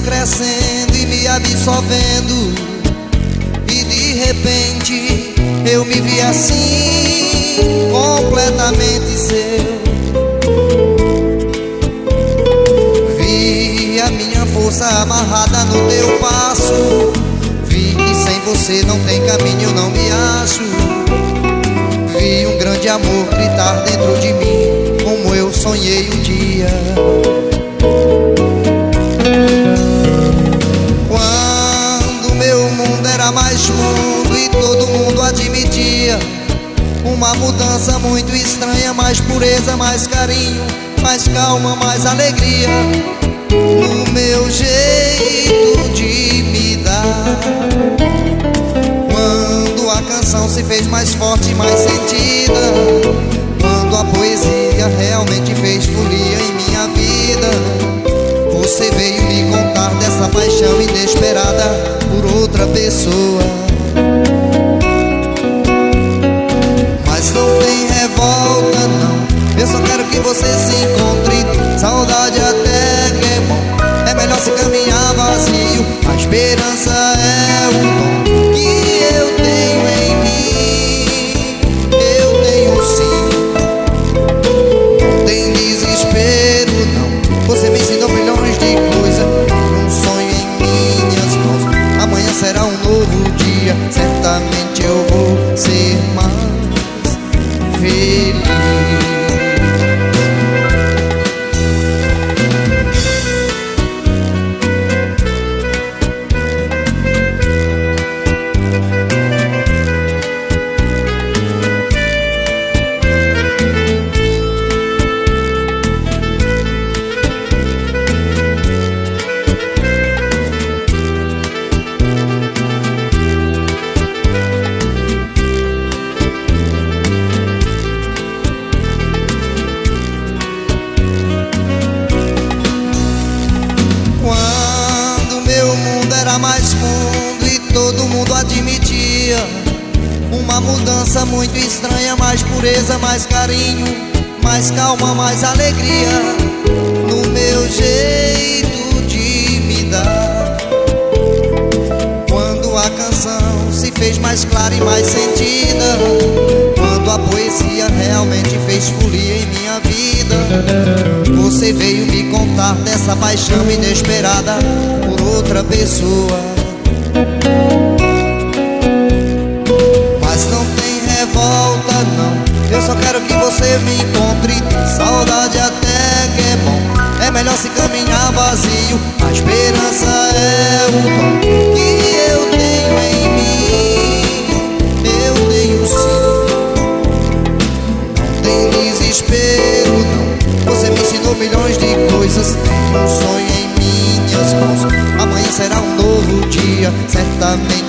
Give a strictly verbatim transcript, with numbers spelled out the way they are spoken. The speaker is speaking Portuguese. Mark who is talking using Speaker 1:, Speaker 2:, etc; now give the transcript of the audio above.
Speaker 1: crescendo e me absorvendo, e de repente eu me vi assim, completamente seu. Vi a minha força amarrada no teu passo, vi que sem você não tem caminho, não me acho. Vi um grande amor gritar dentro de mim, como eu sonhei um dia. Quando meu mundo era mais mundo e todo mundo admitia uma mudança muito estranha, mais pureza, mais carinho, mais calma, mais alegria no meu jeito de me dar. Quando a canção se fez mais forte e mais sentida, quando a poesia realmente fez folia em minha vida, você veio me contar dessa paixão inesperada por outra pessoa. Mas não tem revolta não, eu só quero que você se encontre. Saudade até que é bom, é melhor se caminhar vazio. A esperança é o dom que eu tenho em mim, eu tenho sim. Não tem desespero não, você me ensinou milhões de coisas, um sonho em minhas mãos. Amanhã será um novo dia, certamente eu vou ser mais feliz. Mais fundo e todo mundo admitia uma mudança muito estranha, mais pureza, mais carinho, mais calma, mais alegria no meu jeito de me dar. Quando a canção se fez mais clara e mais sentida, quando a poesia realmente fez folia em minha vida, você veio me contar dessa paixão inesperada por outra pessoa. Mas não tem revolta não, eu só quero que você me encontre. Saudade até que é bom, é melhor se caminhar vazio. A esperança é o dom que eu tenho em mim, eu tenho sim. Não tem desespero não, você me ensinou milhões de coisas, tem um sonho em minhas mãos. Amanhã será um novo dia, certamente